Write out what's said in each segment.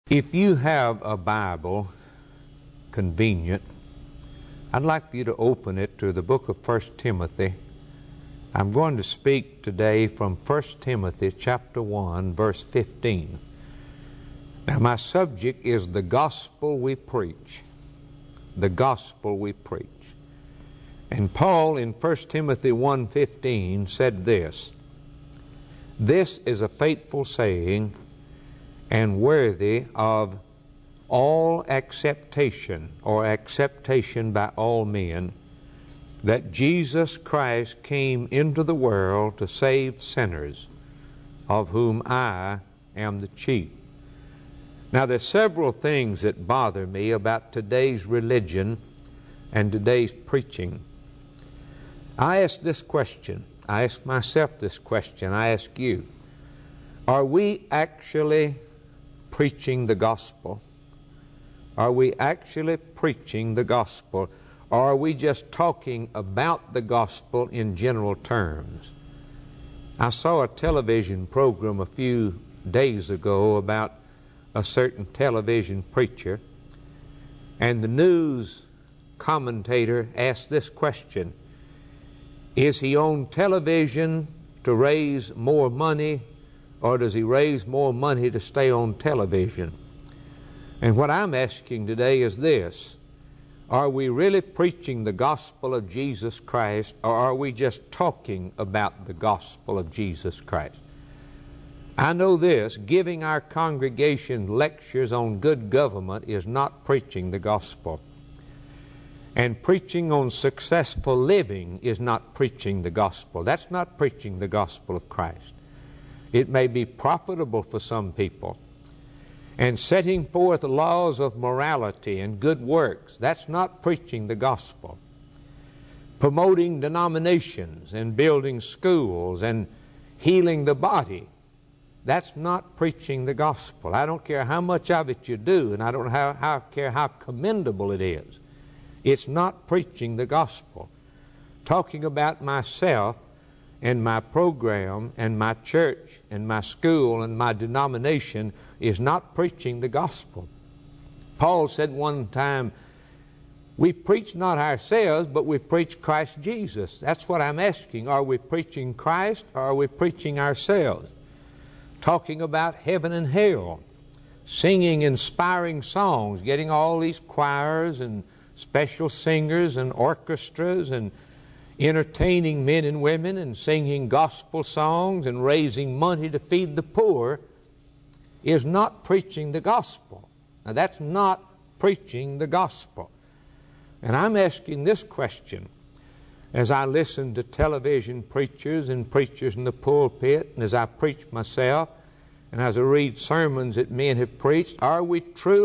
If you have a Bible convenient, I'd like for you to open it to the book of 1 Timothy. I'm going to speak today from 1 Timothy chapter 1, verse 15. Now my subject is the gospel we preach. The gospel we preach. And Paul in 1 Timothy 1:15 said this, "This is a faithful saying and worthy of all acceptation, or acceptation by all men, that Jesus Christ came into the world to save sinners, of whom I am the chief." Now there's several things that bother me about today's religion and today's preaching. I ask this question, I ask myself this question, I ask you, are we actually preaching the gospel? Are we actually preaching the gospel? Or are we just talking about the gospel in general terms? I saw a television program a few days ago about a certain television preacher, and the news commentator asked this question: is he on television to raise more money, or does he raise more money to stay on television? And what I'm asking today is this: are we really preaching the gospel of Jesus Christ, or are we just talking about the gospel of Jesus Christ? I know this: giving our congregation lectures on good government is not preaching the gospel. And preaching on successful living is not preaching the gospel. That's not preaching the gospel of Christ. It may be profitable for some people. And setting forth laws of morality and good works, that's not preaching the gospel. Promoting denominations and building schools and healing the body, that's not preaching the gospel. I don't care how much of it you do, and I don't care how commendable it is. It's not preaching the gospel. Talking about myself and my program and my church and my school and my denomination is not preaching the gospel. Paul said one time, we preach not ourselves, but we preach Christ Jesus. That's what I'm asking. Are we preaching Christ, or are we preaching ourselves? Talking about heaven and hell, singing inspiring songs, getting all these choirs and special singers and orchestras and entertaining men and women and singing gospel songs and raising money to feed the poor is not preaching the gospel. Now that's not preaching the gospel. And I'm asking this question as I listen to television preachers and preachers in the pulpit, and as I preach myself, and as I read sermons that men have preached: are we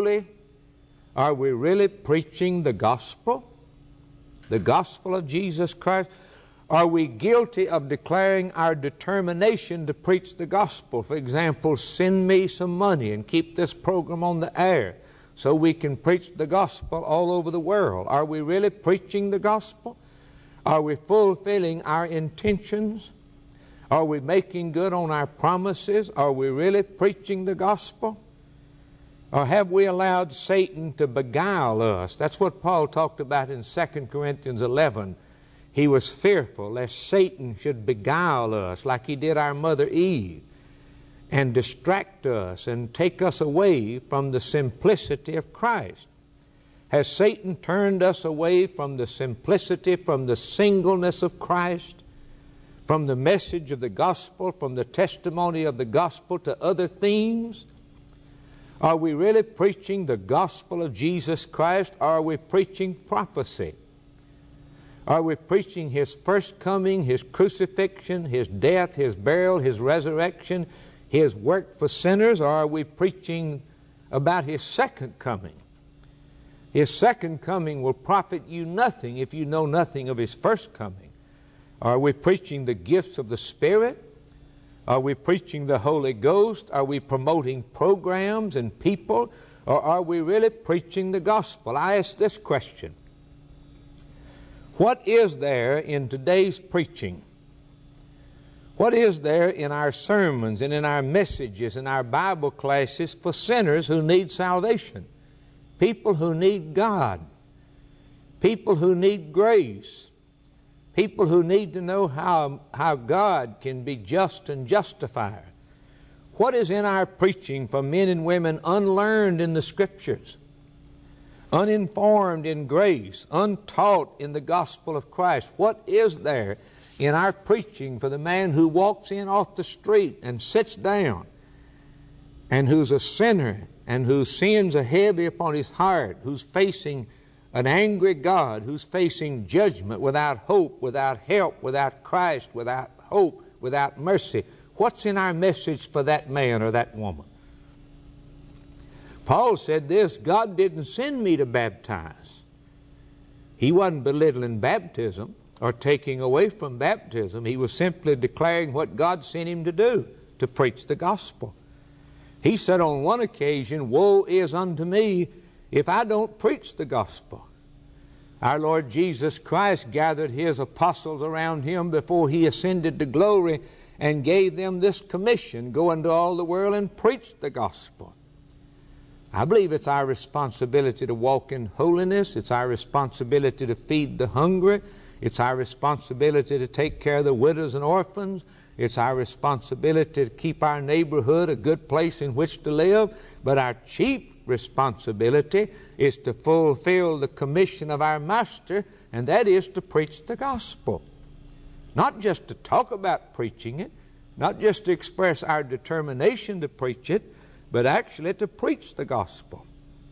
really preaching the gospel? The gospel of Jesus Christ? Are we guilty of declaring our determination to preach the gospel? For example, send me some money and keep this program on the air so we can preach the gospel all over the world. Are we really preaching the gospel? Are we fulfilling our intentions? Are we making good on our promises? Are we really preaching the gospel? Or have we allowed Satan to beguile us? That's what Paul talked about in 2 Corinthians 11. He was fearful lest Satan should beguile us like he did our mother Eve, and distract us and take us away from the simplicity of Christ. Has Satan turned us away from the simplicity, from the singleness of Christ, from the message of the gospel, from the testimony of the gospel to other themes? Are we really preaching the gospel of Jesus Christ, or are we preaching prophecy? Are we preaching His first coming, His crucifixion, His death, His burial, His resurrection, His work for sinners, or are we preaching about His second coming? His second coming will profit you nothing if you know nothing of His first coming. Are we preaching the gifts of the Spirit? Are we preaching the Holy Ghost? Are we promoting programs and people? Or are we really preaching the gospel? I ask this question: what is there in today's preaching? What is there in our sermons and in our messages and our Bible classes for sinners who need salvation? People who need God. People who need grace. People who need to know how God can be just and justifier. What is in our preaching for men and women unlearned in the Scriptures, uninformed in grace, untaught in the gospel of Christ? What is there in our preaching for the man who walks in off the street and sits down and who's a sinner and whose sins are heavy upon his heart, who's facing an angry God, who's facing judgment, without hope, without help, without Christ, without hope, without mercy? What's in our message for that man or that woman? Paul said this: God didn't send me to baptize. He wasn't belittling baptism or taking away from baptism. He was simply declaring what God sent him to do, to preach the gospel. He said on one occasion, "Woe is unto me if I don't preach the gospel." Our Lord Jesus Christ gathered His apostles around Him before He ascended to glory and gave them this commission: go into all the world and preach the gospel. I believe it's our responsibility to walk in holiness. It's our responsibility to feed the hungry. It's our responsibility to take care of the widows and orphans. It's our responsibility to keep our neighborhood a good place in which to live. But our chief responsibility is to fulfill the commission of our Master, and that is to preach the gospel. Not just to talk about preaching it, not just to express our determination to preach it, but actually to preach the gospel.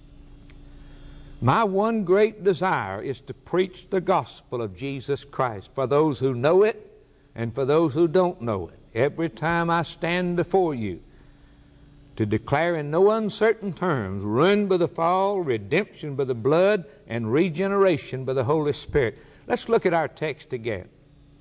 My one great desire is to preach the gospel of Jesus Christ for those who know it and for those who don't know it. Every time I stand before you, to declare in no uncertain terms ruin by the fall, redemption by the blood, and regeneration by the Holy Spirit. Let's look at our text again.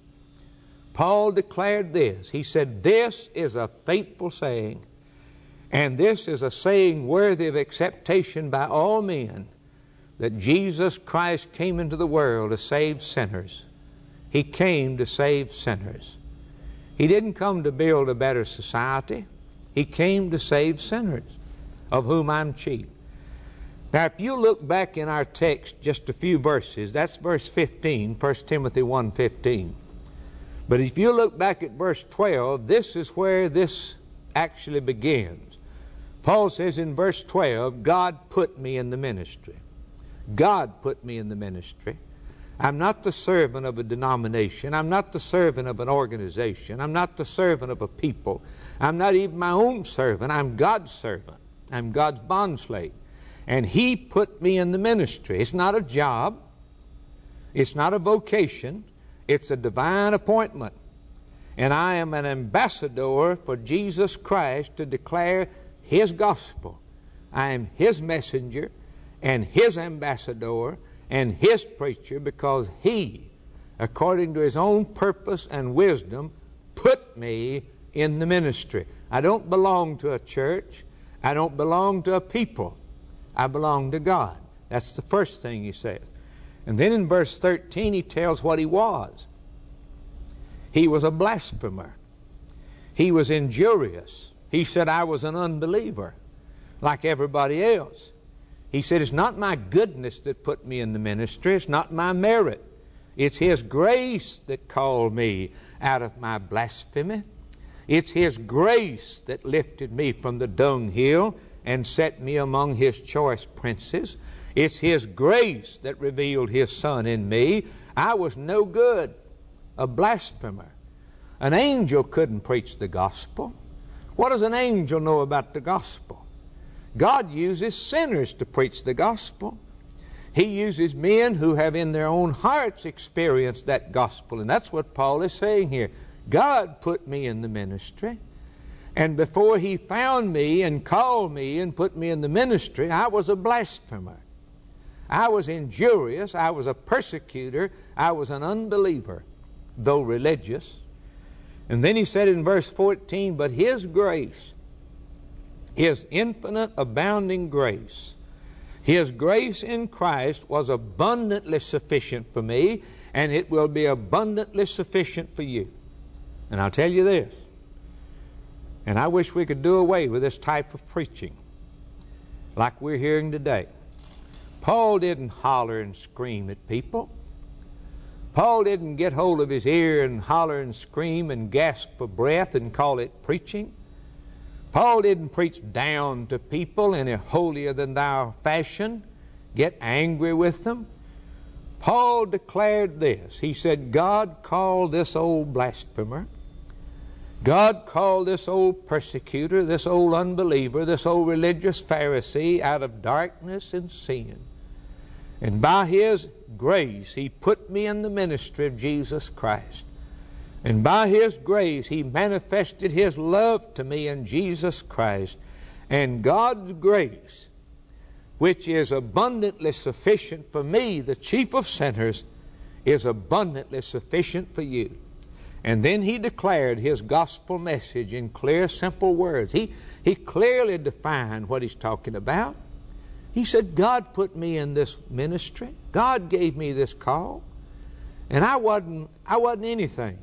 Paul declared this. He said, "This is a faithful saying, and this is a saying worthy of acceptation by all men, that Jesus Christ came into the world to save sinners." He came to save sinners. He didn't come to build a better society. He came to save sinners, of whom I'm chief. Now, if you look back in our text just a few verses, that's verse 15, 1 Timothy 1:15. But if you look back at verse 12, this is where this actually begins. Paul says in verse 12, God put me in the ministry. God put me in the ministry. I'm not the servant of a denomination. I'm not the servant of an organization. I'm not the servant of a people. I'm not even my own servant. I'm God's servant. I'm God's bondslave. And He put me in the ministry. It's not a job. It's not a vocation. It's a divine appointment. And I am an ambassador for Jesus Christ to declare His gospel. I am His messenger and His ambassador and His preacher, because He, according to His own purpose and wisdom, put me in the ministry. I don't belong to a church. I don't belong to a people. I belong to God. That's the first thing he says. And then in verse 13 he tells what he was. He was a blasphemer. He was injurious. He said, I was an unbeliever like everybody else. He said, it's not my goodness that put me in the ministry. It's not my merit. It's His grace that called me out of my blasphemy. It's His grace that lifted me from the dunghill and set me among His choice princes. It's His grace that revealed His Son in me. I was no good, a blasphemer. An angel couldn't preach the gospel. What does an angel know about the gospel? God uses sinners to preach the gospel. He uses men who have in their own hearts experienced that gospel. And that's what Paul is saying here. God put me in the ministry. And before He found me and called me and put me in the ministry, I was a blasphemer. I was injurious. I was a persecutor. I was an unbeliever, though religious. And then he said in verse 14, but His grace, His infinite abounding grace, His grace in Christ was abundantly sufficient for me, and it will be abundantly sufficient for you. And I'll tell you this, and I wish we could do away with this type of preaching like we're hearing today. Paul didn't holler and scream at people. Paul didn't get hold of his ear and holler and scream and gasp for breath and call it preaching. Paul didn't preach down to people in a holier-than-thou fashion, get angry with them. Paul declared this. He said, God called this old blasphemer, God called this old persecutor, this old unbeliever, this old religious Pharisee out of darkness and sin. And by His grace, He put me in the ministry of Jesus Christ. And by His grace, He manifested His love to me in Jesus Christ. And God's grace, which is abundantly sufficient for me, the chief of sinners, is abundantly sufficient for you. And then he declared his gospel message in clear, simple words. He clearly defined what he's talking about. He said, God put me in this ministry. God gave me this call. And I wasn't anything.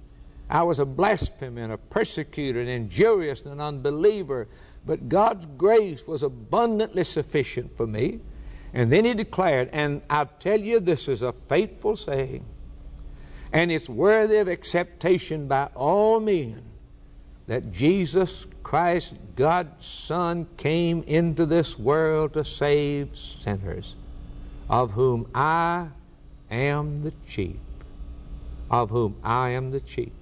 I was a blasphemer and a persecutor and injurious and an unbeliever. But God's grace was abundantly sufficient for me. And then he declared, and I'll tell you, this is a faithful saying, and it's worthy of acceptation by all men, that Jesus Christ, God's Son, came into this world to save sinners, of whom I am the chief. Of whom I am the chief.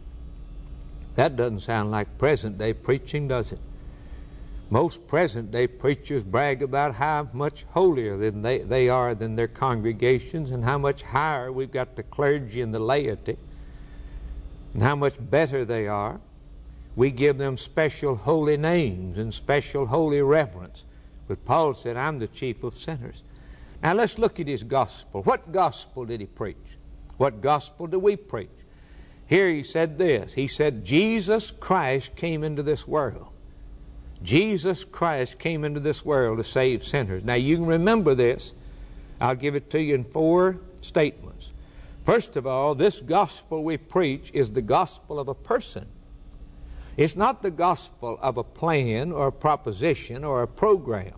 That doesn't sound like present-day preaching, does it? Most present-day preachers brag about how much holier than they are than their congregations, and how much higher we've got the clergy and the laity, and how much better they are. We give them special holy names and special holy reverence. But Paul said, I'm the chief of sinners. Now let's look at his gospel. What gospel did he preach? What gospel do we preach? Here he said this. He said, Jesus Christ came into this world. Jesus Christ came into this world to save sinners. Now you can remember this. I'll give it to you in 4 statements. First of all, this gospel we preach is the gospel of a person. It's not the gospel of a plan or a proposition or a program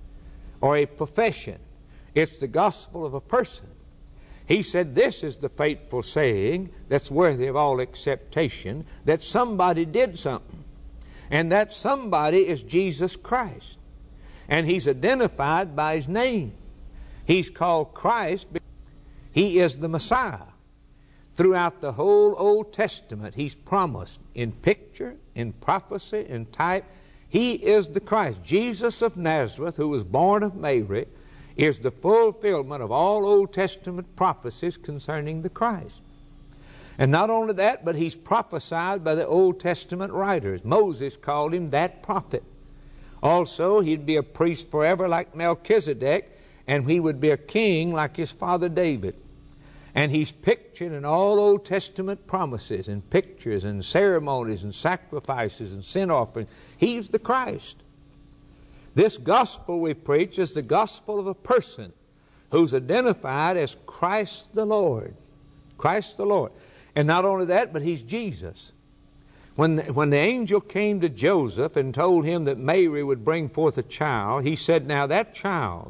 or a profession. It's the gospel of a person. He said this is the faithful saying that's worthy of all acceptation, that somebody did something. And that somebody is Jesus Christ. And He's identified by His name. He's called Christ because He is the Messiah. Throughout the whole Old Testament, He's promised in picture, in prophecy, in type. He is the Christ. Jesus of Nazareth, who was born of Mary, is the fulfillment of all Old Testament prophecies concerning the Christ. And not only that, but He's prophesied by the Old Testament writers. Moses called Him that prophet. Also, He'd be a priest forever like Melchizedek, and He would be a king like his father David. And He's pictured in all Old Testament promises and pictures and ceremonies and sacrifices and sin offerings. He's the Christ. This gospel we preach is the gospel of a person who's identified as Christ the Lord. Christ the Lord. And not only that, but He's Jesus. When the angel came to Joseph and told him that Mary would bring forth a child, he said, now that child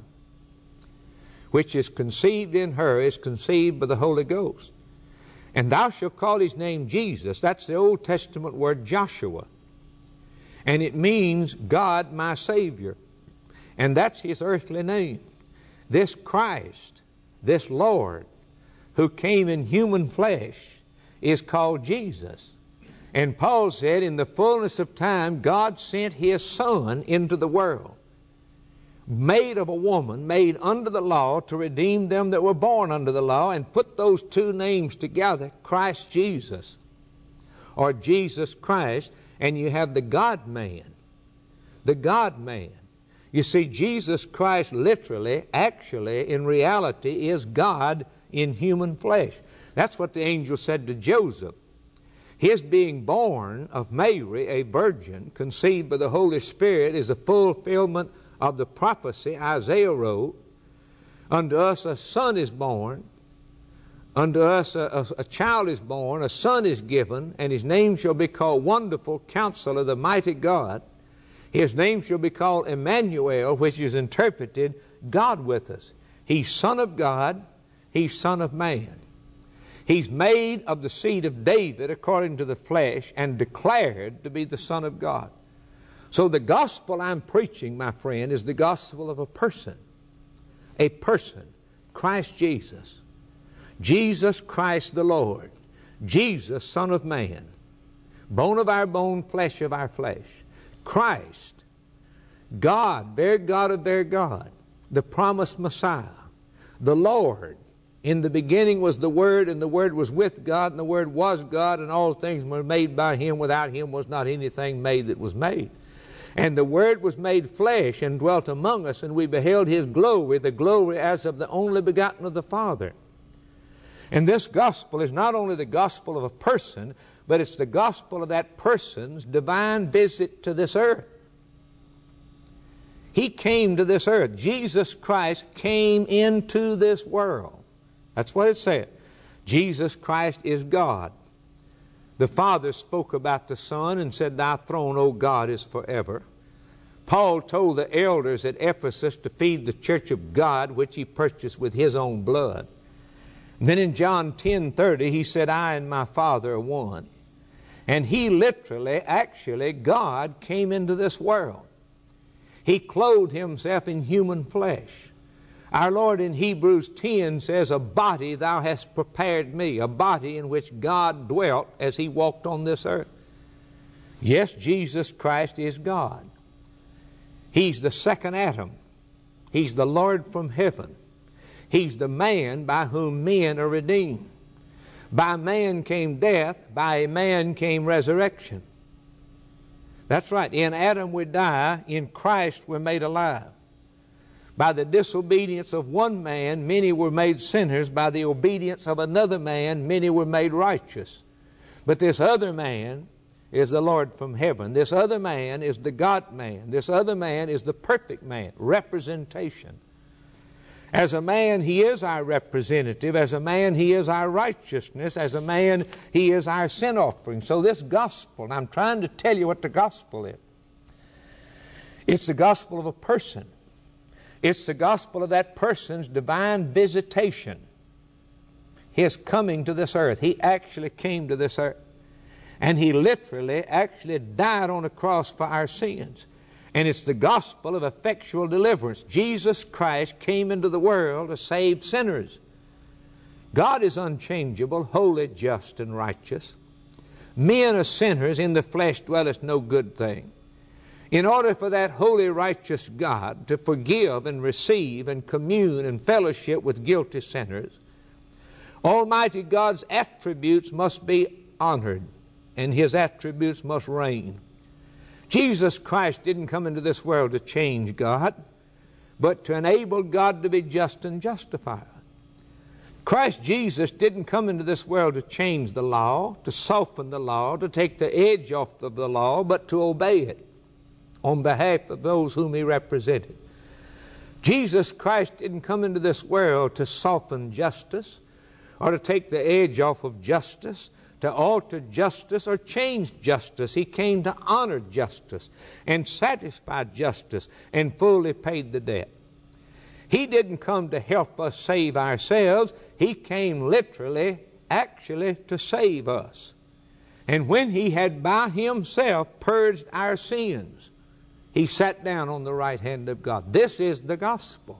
which is conceived in her is conceived by the Holy Ghost. And thou shalt call His name Jesus. That's the Old Testament word Joshua. And it means God my Savior. And that's His earthly name. This Christ, this Lord, who came in human flesh, is called Jesus. And Paul said, in the fullness of time, God sent His Son into the world, made of a woman, made under the law, to redeem them that were born under the law, and put those two names together, Christ Jesus, or Jesus Christ, and you have the God-man. The God-man. You see, Jesus Christ literally, actually, in reality, is God in human flesh. That's what the angel said to Joseph. His being born of Mary, a virgin, conceived by the Holy Spirit, is a fulfillment of the prophecy Isaiah wrote. Unto us a son is born, Unto us a child is born, a son is given, and his name shall be called Wonderful Counselor, the Mighty God. His name shall be called Emmanuel, which is interpreted God with us. He's Son of God, He's Son of Man. He's made of the seed of David according to the flesh and declared to be the Son of God. So the gospel I'm preaching, my friend, is the gospel of a person, Christ Jesus. Jesus Christ the Lord, Jesus, Son of Man, bone of our bone, flesh of our flesh. Christ, God, very God of very God, the promised Messiah, the Lord. In the beginning was the Word, and the Word was with God, and the Word was God, and all things were made by Him. Without Him was not anything made that was made. And the Word was made flesh and dwelt among us, and we beheld His glory, the glory as of the only begotten of the Father. And this gospel is not only the gospel of a person, but it's the gospel of that person's divine visit to this earth. He came to this earth. Jesus Christ came into this world. That's what it said. Jesus Christ is God. The Father spoke about the Son and said, Thy throne, O God, is forever. Paul told the elders at Ephesus to feed the church of God, which He purchased with His own blood. And then in John 10:30, He said, I and my Father are one. And He literally, actually, God came into this world. He clothed Himself in human flesh. Our Lord in Hebrews 10 says, a body Thou hast prepared me, a body in which God dwelt as He walked on this earth. Yes, Jesus Christ is God. He's the second Adam. He's the Lord from heaven. He's the man by whom men are redeemed. By man came death, by a man came resurrection. That's right. In Adam we die, in Christ we're made alive. By the disobedience of one man, many were made sinners. By the obedience of another man, many were made righteous. But this other man is the Lord from heaven. This other man is the God-man. This other man is the perfect man, representation. As a man, He is our representative. As a man, He is our righteousness. As a man, He is our sin offering. So this gospel, and I'm trying to tell you what the gospel is. It's the gospel of a person. It's the gospel of that person's divine visitation. His coming to this earth. He actually came to this earth. And He literally actually died on a cross for our sins. And it's the gospel of effectual deliverance. Jesus Christ came into the world to save sinners. God is unchangeable, holy, just, and righteous. Men are sinners, in the flesh dwelleth no good thing. In order for that holy, righteous God to forgive and receive and commune and fellowship with guilty sinners, Almighty God's attributes must be honored, and His attributes must reign. Jesus Christ didn't come into this world to change God, but to enable God to be just and justified. Christ Jesus didn't come into this world to change the law, to soften the law, to take the edge off of the law, but to obey it on behalf of those whom He represented. Jesus Christ didn't come into this world to soften justice or to take the edge off of justice, to alter justice or change justice. He came to honor justice and satisfy justice and fully paid the debt. He didn't come to help us save ourselves. He came literally, actually, to save us. And when He had by Himself purged our sins, He sat down on the right hand of God. This is the gospel.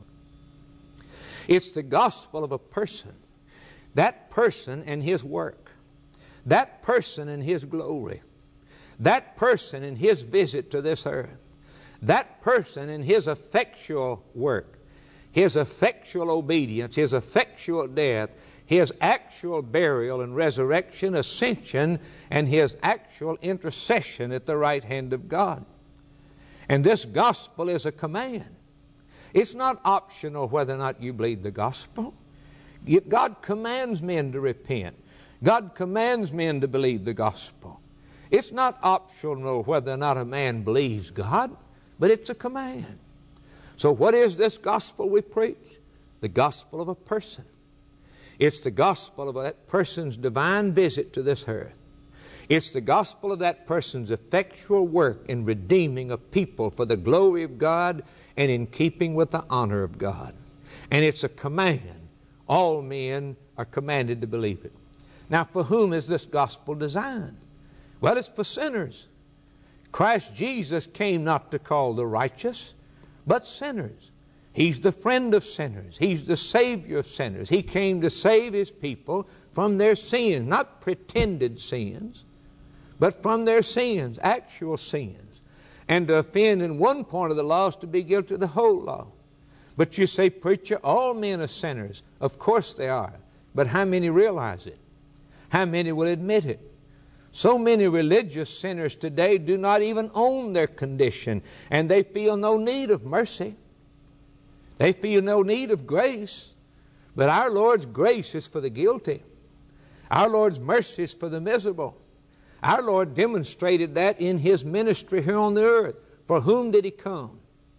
It's the gospel of a person. That person and His work. That person and His glory. That person and His visit to this earth. That person and His effectual work. His effectual obedience. His effectual death. His actual burial and resurrection, ascension, and His actual intercession at the right hand of God. And this gospel is a command. It's not optional whether or not you believe the gospel. God commands men to repent. God commands men to believe the gospel. It's not optional whether or not a man believes God, but it's a command. So what is this gospel we preach? The gospel of a person. It's the gospel of that person's divine visit to this earth. It's the gospel of that person's effectual work in redeeming a people for the glory of God and in keeping with the honor of God. And it's a command. All men are commanded to believe it. Now, for whom is this gospel designed? Well, it's for sinners. Christ Jesus came not to call the righteous, but sinners. He's the friend of sinners. He's the Savior of sinners. He came to save His people from their sins, not pretended sins, but from their sins, actual sins. And to offend in one point of the law is to be guilty of the whole law. But you say, preacher, all men are sinners. Of course they are. But how many realize it? How many will admit it? So many religious sinners today do not even own their condition, and they feel no need of mercy. They feel no need of grace. But our Lord's grace is for the guilty. Our Lord's mercy is for the miserable. Our Lord demonstrated that in His ministry here on the earth. For whom did He come?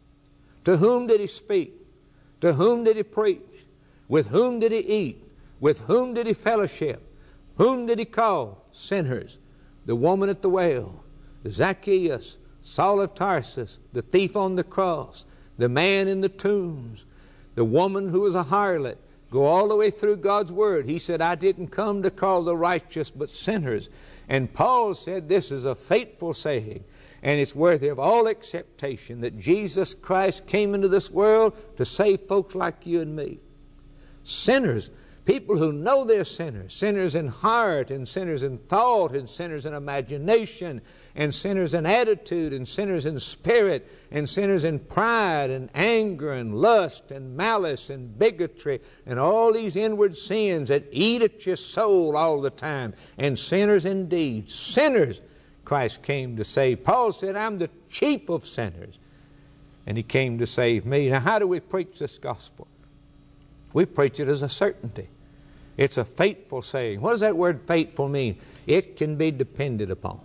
To whom did He speak? To whom did He preach? With whom did He eat? With whom did He fellowship? Whom did He call? Sinners. The woman at the well, Zacchaeus, Saul of Tarsus, the thief on the cross, the man in the tombs, the woman who was a harlot. Go all the way through God's Word. He said, I didn't come to call the righteous, but sinners. And Paul said, this is a faithful saying, and it's worthy of all acceptation, that Jesus Christ came into this world to save folks like you and me. Sinners. People who know they're sinners. Sinners in heart, and sinners in thought, and sinners in imagination, and sinners in attitude, and sinners in spirit, and sinners in pride, and anger, and lust, and malice, and bigotry, and all these inward sins that eat at your soul all the time. And sinners indeed. Sinners Christ came to save. Paul said, I'm the chief of sinners. And He came to save me. Now, how do we preach this gospel? We preach it as a certainty. It's a faithful saying. What does that word faithful mean? It can be depended upon.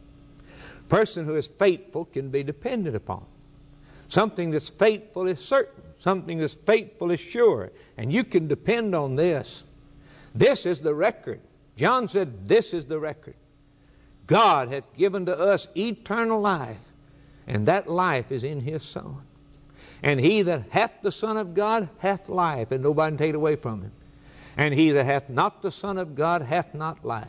A person who is faithful can be depended upon. Something that's faithful is certain. Something that's faithful is sure. And you can depend on this. This is the record. John said, this is the record. God hath given to us eternal life, and that life is in His Son. And he that hath the Son of God hath life, and nobody can take it away from him. And he that hath not the Son of God hath not life.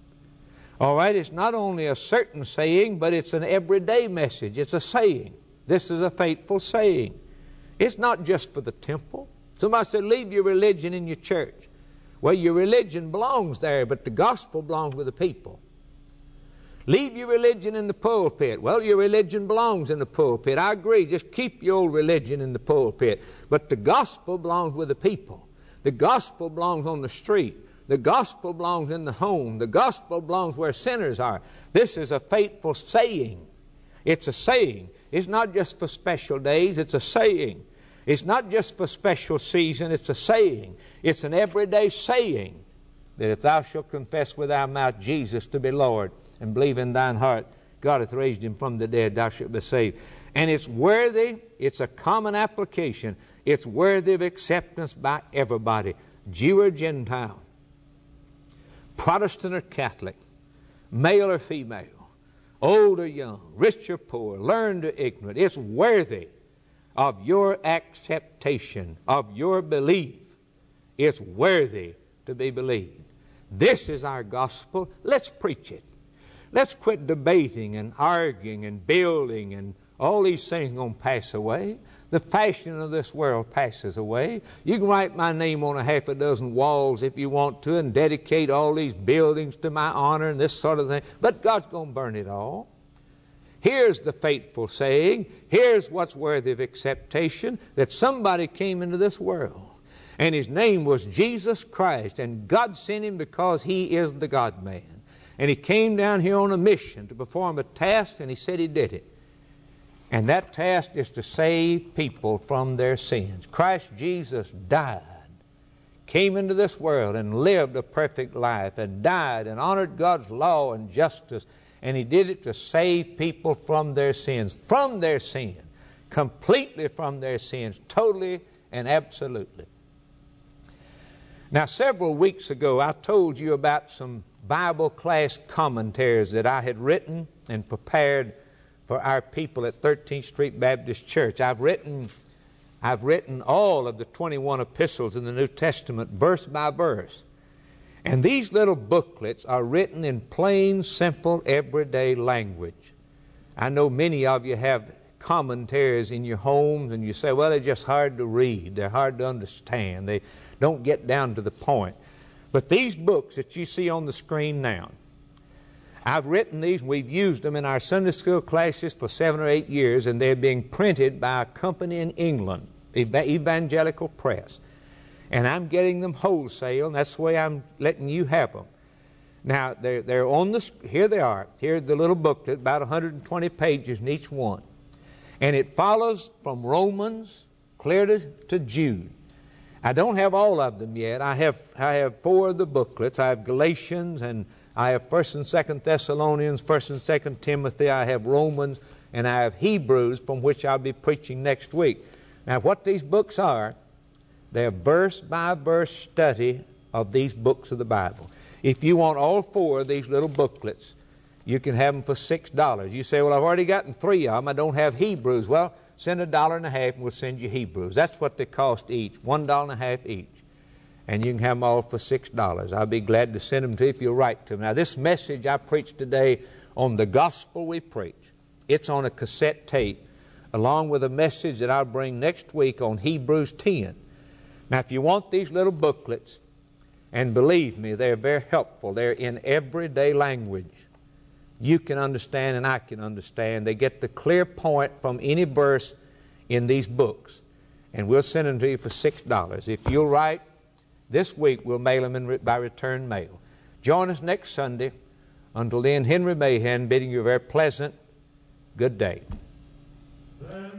All right, it's not only a certain saying, but it's an everyday message. It's a saying. This is a faithful saying. It's not just for the temple. Somebody said, leave your religion in your church. Well, your religion belongs there, but the gospel belongs with the people. Leave your religion in the pulpit. Well, your religion belongs in the pulpit. I agree. Just keep your old religion in the pulpit. But the gospel belongs with the people. The gospel belongs on the street. The gospel belongs in the home. The gospel belongs where sinners are. This is a faithful saying. It's a saying. It's not just for special days. It's a saying. It's not just for special season. It's a saying. It's an everyday saying that if thou shalt confess with thy mouth Jesus to be Lord and believe in thine heart God hath raised Him from the dead, thou shalt be saved. And it's worthy. It's a common application. It's worthy of acceptance by everybody, Jew or Gentile, Protestant or Catholic, male or female, old or young, rich or poor, learned or ignorant. It's worthy of your acceptation, of your belief. It's worthy to be believed. This is our gospel. Let's preach it. Let's quit debating and arguing and building, and all these things are going to pass away. The fashion of this world passes away. You can write my name on a half a dozen walls if you want to and dedicate all these buildings to my honor and this sort of thing. But God's going to burn it all. Here's the faithful saying. Here's what's worthy of acceptation, that somebody came into this world, and His name was Jesus Christ, and God sent Him because He is the God-man. And He came down here on a mission to perform a task, and He said He did it. And that task is to save people from their sins. Christ Jesus died, came into this world and lived a perfect life, and died and honored God's law and justice. And He did it to save people from their sins, completely from their sins, totally and absolutely. Now, several weeks ago, I told you about some Bible class commentaries that I had written and prepared for our people at 13th Street Baptist Church. I've written all of the 21 epistles in the New Testament, verse by verse. And these little booklets are written in plain, simple, everyday language. I know many of you have commentaries in your homes, and you say, well, they're just hard to read. They're hard to understand. They don't get down to the point. But these books that you see on the screen now, I've written these, and we've used them in our Sunday school classes for 7 or 8 years, and they're being printed by a company in England, Evangelical Press. And I'm getting them wholesale, and that's the way I'm letting you have them. Now, they're on the, here they are. Here's the little booklet, about 120 pages in each one. And it follows from Romans clear to Jude. I don't have all of them yet. I have 4 of the booklets. I have Galatians, and I have 1st and 2nd Thessalonians, 1st and 2nd Timothy. I have Romans, and I have Hebrews, from which I'll be preaching next week. Now, what these books are, they're verse-by-verse study of these books of the Bible. If you want all 4 of these little booklets, you can have them for $6. You say, well, I've already gotten 3 of them. I don't have Hebrews. Well, send $1.50 and we'll send you Hebrews. That's what they cost each, $1.50 each. And you can have them all for $6. I'll be glad to send them to you if you'll write to them. Now, this message I preached today on the gospel we preach, it's on a cassette tape, along with a message that I'll bring next week on Hebrews 10. Now, if you want these little booklets, and believe me, they're very helpful. They're in everyday language. You can understand and I can understand. They get the clear point from any verse in these books. And we'll send them to you for $6. If you'll write, this week we'll mail them by return mail. Join us next Sunday. Until then, Henry Mahan bidding you a very pleasant good day.